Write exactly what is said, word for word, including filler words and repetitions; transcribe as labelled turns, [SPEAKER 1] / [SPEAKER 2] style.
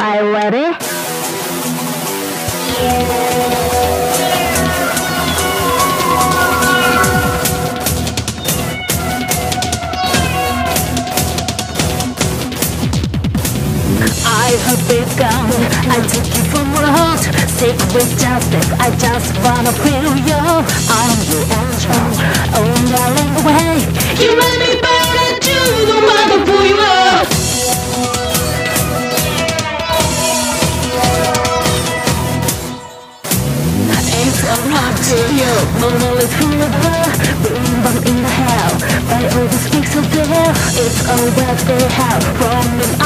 [SPEAKER 1] Are you ready? I have begun. I took you from my heart. Sick with justice. I just wanna feel you. I'm the angel. Oh, darling, away. You made me better to the matter who you are. It's a lot to you. No knowledge from the bar. Bring them in the hell. By all the speaks of there. It's all that they have from an